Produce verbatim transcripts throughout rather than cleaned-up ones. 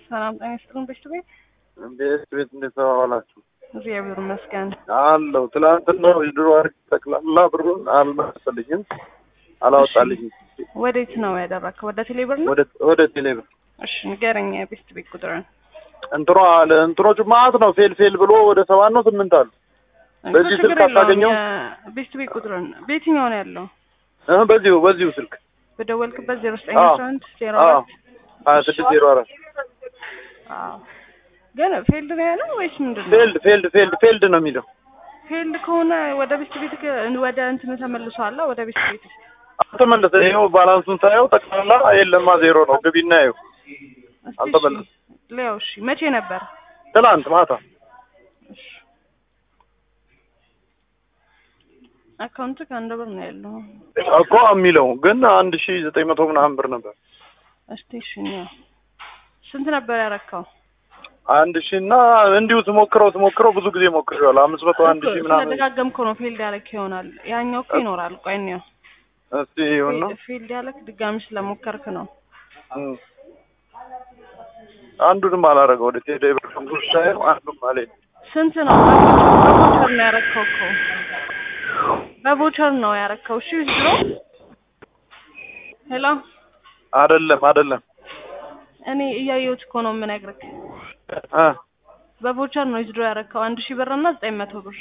ሰላም ጤና ይስጥልን በሽቱ ቤት ቤት ቤት እንደተዋላችሁ እግዚአብሔር ይመስገን አለው ትላንትና የድሮ አርክ ተክላላ ብሩን አልመሰለኝም አላወጣልኝም ወዴት ነው ያደረከው ወደ ቴሌብር ነው ወደ ወደ ቴሌብር እሺ ንገረኝ የቤስት ቤት ቁጥርን እንትሮ አለ እንትሮቹ ማት ነው ፌል ፌል ብሎ ወደ ሰባት ነው ስምንት አሉ በዚህ ስልክ አታገኘው ቤስት ቤት ቁጥርን ቤትኛው ነው ያለው እህ በዚሁ በዚሁ ስልክ በደወልክበት ዜሮ ዘጠኝ አስራ አንድ ዜሮ አራት አዎ ስድስት ዜሮ አራት አዎ ግን ፌልድ ነው ያለው ወይስ ምንድነው ፌልድ ፌልድ ፌልድ ፌልድ ነው የሚለው ፌልድ ከሆነ ወደ ቤስት ቤት ወደ እንትን ተመልሷል ወደ ቤስት ቤት ተመለሰ ይሄው ባላንሱን ታየው ጠቅላላ የለማ ዜሮ ነው ግቢና ይኸው አልተመለሰ ለውሽ መቼ ነበር ትላንት ማታ አካውንት ካንደ ብር ነው ያለው እኮ የሚለው ግን አንድ ሺህ ዘጠኝ መቶ ምናምን ብር ነበር እስቲ እሺ ነው ስንት ነበር ያረካው አንድ ሺህ እና እንዲሁ ተሞክረው ተሞክረው ብዙ ጊዜ ሞክሬዋለሁ አምስት መቶ አንድ ሺህ ምናምን ስለደጋገምከው ነው ፌልድ ያለክ ይሆናል ያኛው እኮ ይኖራል ቆይ ነው እስቲ ይሁን ነው ፌልድ ያለክ ድጋሚ ስለሞከርክ ነው አንዱንም አላረገው ወደ ቴሌብር ጉዳይ አንዱም ማለት ስንት ነው በቦቸር ነው ያረካው እኮ በቦቸር ነው ያረካው እሺ ዝሮ ሄሎ አይደለም አይደለም እኔ እያየሁት እኮ ነው የምነግርህ አ በቦቸር ነው ዝሮ ያረካው አንድ ሺህ ብር እና ዘጠኝ መቶ ብር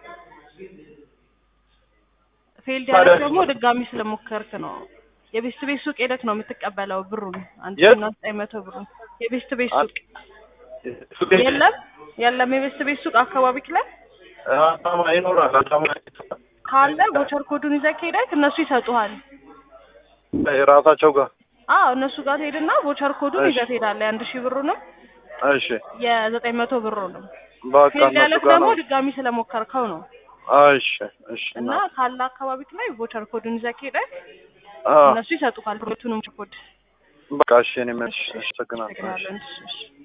ፌልድ ያረካው ደግሞ ድጋሚ ስለሞከርክ ነው የቤስት ቤት ሱቅ ሄደክ ነው የምትቀበለው ብሩን አንድ ሺህ እና ዘጠኝ መቶ ብር የቤስት ቤት ሱቅ የለም የለም የቤስት ቤት ሱቅ አካባቢክ ላይ አታማ ይኖራል አታማ ካለ ቦቸር ኮዱን ይዘህ ሄደክ እነሱ ይሰጡሃል የራሳቸው ጋር አዎ እነሱ ጋር ሄድና ቦቸር ኮዱን ይዘህ ትሄዳለህ አንድ ሺህ ብሩንም እሺ የዘጠኝ መቶ ብሩንም በቃ ያለክ ደግሞ ድጋሚ ስለሞከርከው ነው እሺ እሺ እና ካለ አካባቢክ ላይ ቦቸር ኮዱን ይዘህ ሄደክ እነሱ ይሰጡሃል ሁለቱንም ኮድ በቃ እሺ እኔ መልስ አመሰግናለሁ